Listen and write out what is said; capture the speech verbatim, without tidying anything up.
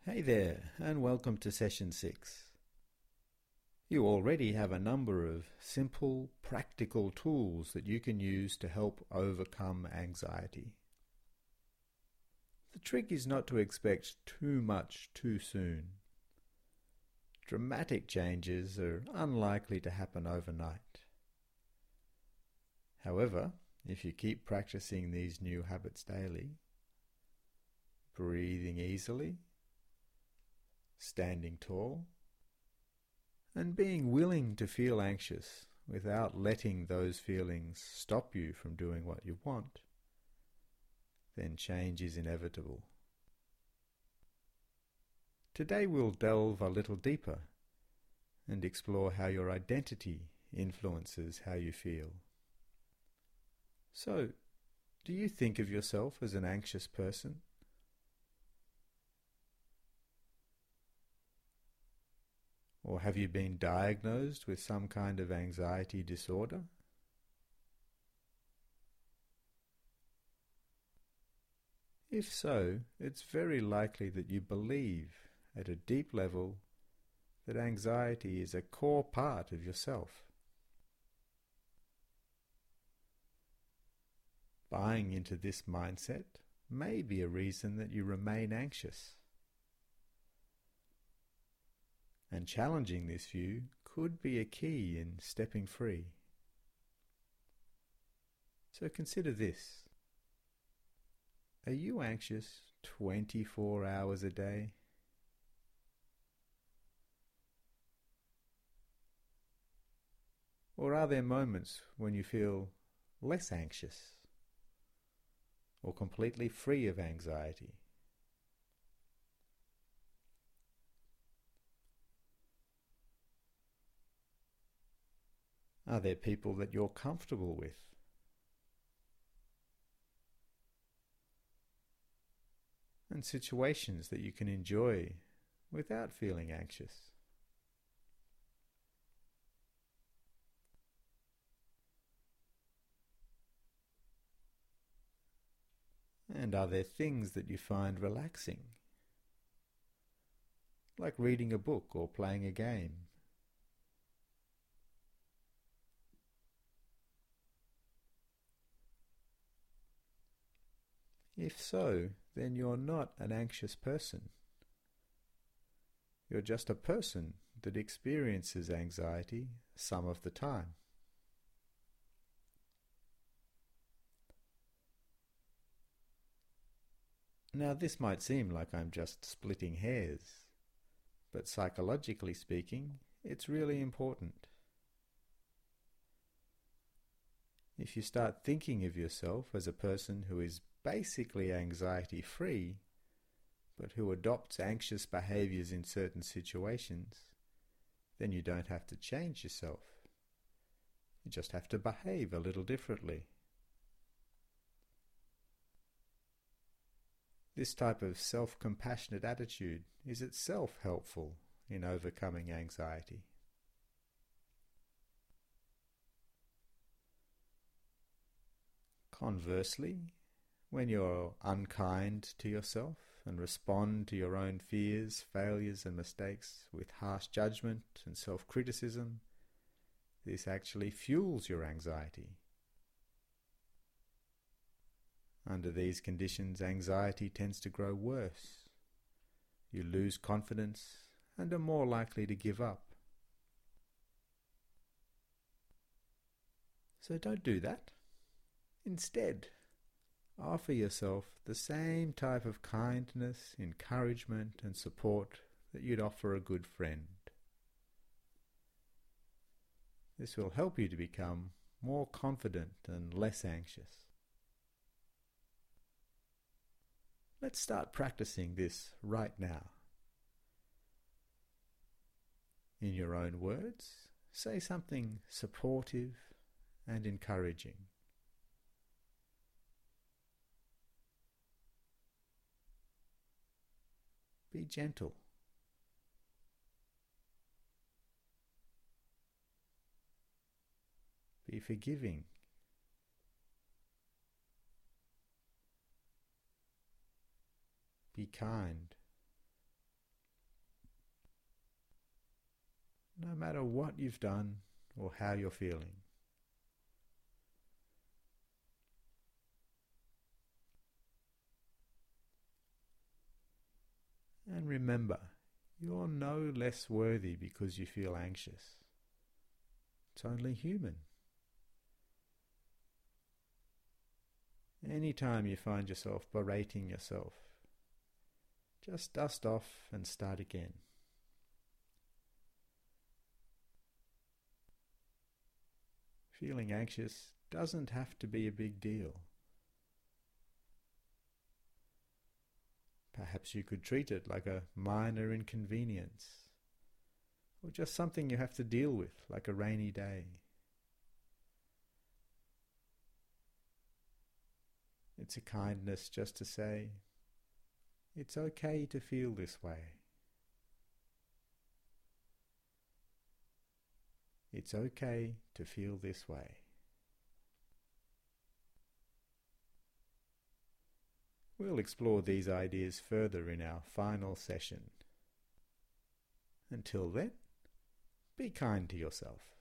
Hey there, and welcome to session six. You already have a number of simple, practical tools that you can use to help overcome anxiety. The trick is not to expect too much too soon. Dramatic changes are unlikely to happen overnight. However, if you keep practicing these new habits daily, breathing easily, standing tall, and being willing to feel anxious without letting those feelings stop you from doing what you want, then change is inevitable. Today we'll delve a little deeper and explore how your identity influences how you feel. So, do you think of yourself as an anxious person? Or have you been diagnosed with some kind of anxiety disorder? If so, it's very likely that you believe at a deep level that anxiety is a core part of yourself. Buying into this mindset may be a reason that you remain anxious. And challenging this view could be a key in stepping free. So consider this. Are you anxious twenty-four hours a day? Or are there moments when you feel less anxious or completely free of anxiety? Are there people that you're comfortable with? And situations that you can enjoy without feeling anxious? And are there things that you find relaxing, like reading a book or playing a game? If so, then you're not an anxious person. You're just a person that experiences anxiety some of the time. Now, this might seem like I'm just splitting hairs, but psychologically speaking, it's really important. If you start thinking of yourself as a person who is basically anxiety-free, but who adopts anxious behaviors in certain situations, then you don't have to change yourself. You just have to behave a little differently. This type of self-compassionate attitude is itself helpful in overcoming anxiety. Conversely, when you're unkind to yourself and respond to your own fears, failures and mistakes with harsh judgment and self-criticism, this actually fuels your anxiety. Under these conditions, anxiety tends to grow worse. You lose confidence and are more likely to give up. So don't do that. Instead, offer yourself the same type of kindness, encouragement and support that you'd offer a good friend. This will help you to become more confident and less anxious. Let's start practicing this right now. In your own words, say something supportive and encouraging. Be gentle. Be forgiving. Be kind. no matter what you've done or how you're feeling. And remember, you're no less worthy because you feel anxious. It's only human. Anytime you find yourself berating yourself, just dust off and start again. Feeling anxious doesn't have to be a big deal. Perhaps you could treat it like a minor inconvenience, or just something you have to deal with, like a rainy day. It's a kindness just to say, it's okay to feel this way. It's okay to feel this way. We'll explore these ideas further in our final session. Until then, be kind to yourself.